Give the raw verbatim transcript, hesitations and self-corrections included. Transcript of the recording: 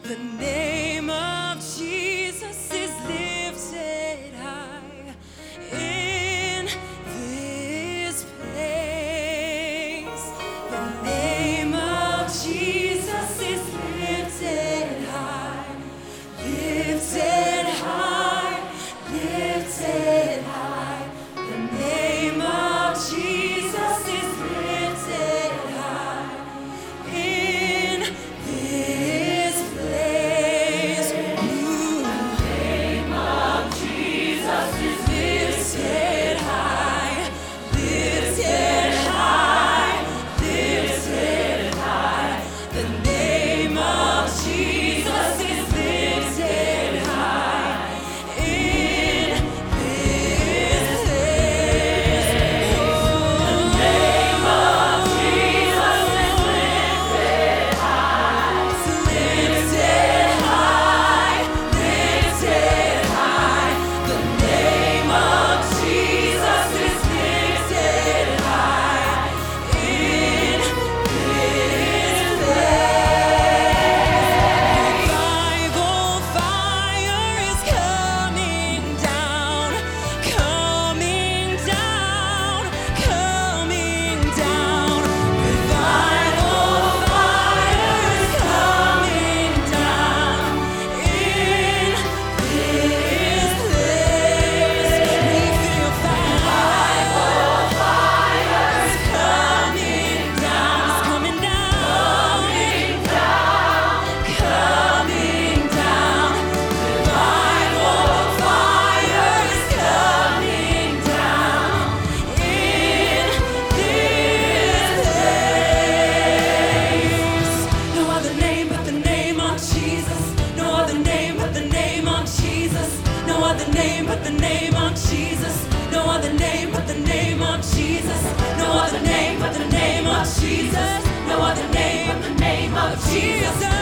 The name of Jesus is lifted high in this place. The name of Jesus is lifted high, lifted high, lifted high. The name of Jesus is lifted high in this place. Ooh. The name of Jesus is lifted high, lifted high, lifted high. The name of Jesus is lifted high in this place. Oh, the name of Jesus is lifted high, lifted high, lifted high. The name of Jesus is lifted high in this place. Revival fire is coming down, coming down, coming down. Revival fire is coming down in this place. We feel revival fire is coming down, it's coming down, coming down, revival fire is coming down in this place. No other name but the name of Jesus. No other name but the name of Jesus. No other name but the name of Jesus. No other name but the name of Jesus. No other name but the name of Jesus. No other name but the name of Jesus.